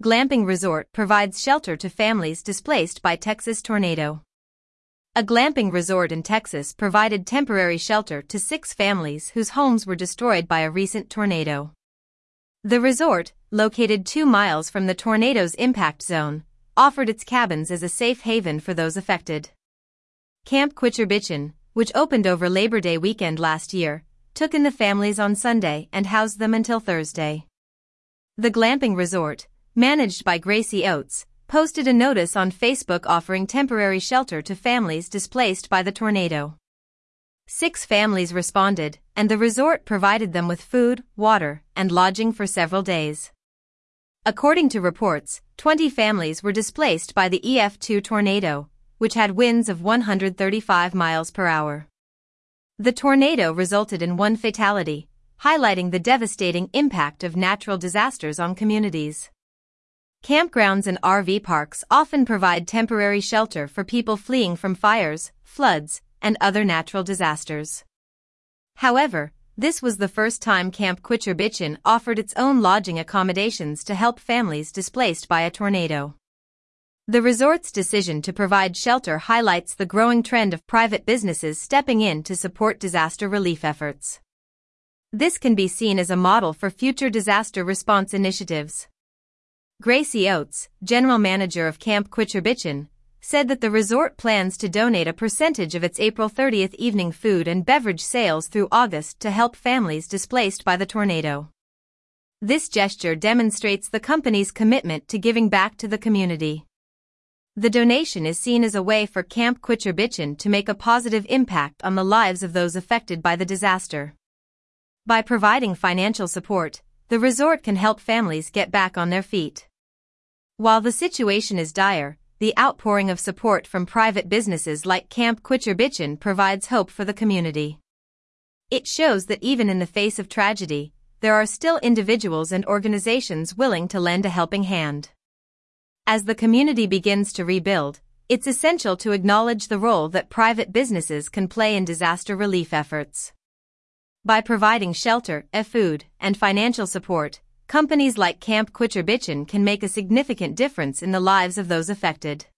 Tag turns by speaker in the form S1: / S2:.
S1: Glamping Resort provides shelter to families displaced by Texas tornado. A glamping resort in Texas provided temporary shelter to 6 families whose homes were destroyed by a recent tornado. The resort, located 2 miles from the tornado's impact zone, offered its cabins as a safe haven for those affected. Camp Quitcherbichen, which opened over Labor Day weekend last year, took in the families on Sunday and housed them until Thursday. The glamping resort, managed by Gracie Oates, posted a notice on Facebook offering temporary shelter to families displaced by the tornado. 6 families responded, and the resort provided them with food, water, and lodging for several days. According to reports, 20 families were displaced by the EF2 tornado, which had winds of 135 miles per hour. The tornado resulted in 1 fatality, highlighting the devastating impact of natural disasters on communities. Campgrounds and RV parks often provide temporary shelter for people fleeing from fires, floods, and other natural disasters. However, this was the first time Camp Quitcherbichen offered its own lodging accommodations to help families displaced by a tornado. The resort's decision to provide shelter highlights the growing trend of private businesses stepping in to support disaster relief efforts. This can be seen as a model for future disaster response initiatives. Gracie Oates, general manager of Camp Quitcherbichen, said that the resort plans to donate a percentage of its April 30th evening food and beverage sales through August to help families displaced by the tornado. This gesture demonstrates the company's commitment to giving back to the community. The donation is seen as a way for Camp Quitcherbichen to make a positive impact on the lives of those affected by the disaster. By providing financial support, the resort can help families get back on their feet. While the situation is dire, the outpouring of support from private businesses like Camp Quitcherbichen provides hope for the community. It shows that even in the face of tragedy, there are still individuals and organizations willing to lend a helping hand. As the community begins to rebuild, it's essential to acknowledge the role that private businesses can play in disaster relief efforts. By providing shelter, food, and financial support, companies like Camp Quitcherbichen can make a significant difference in the lives of those affected.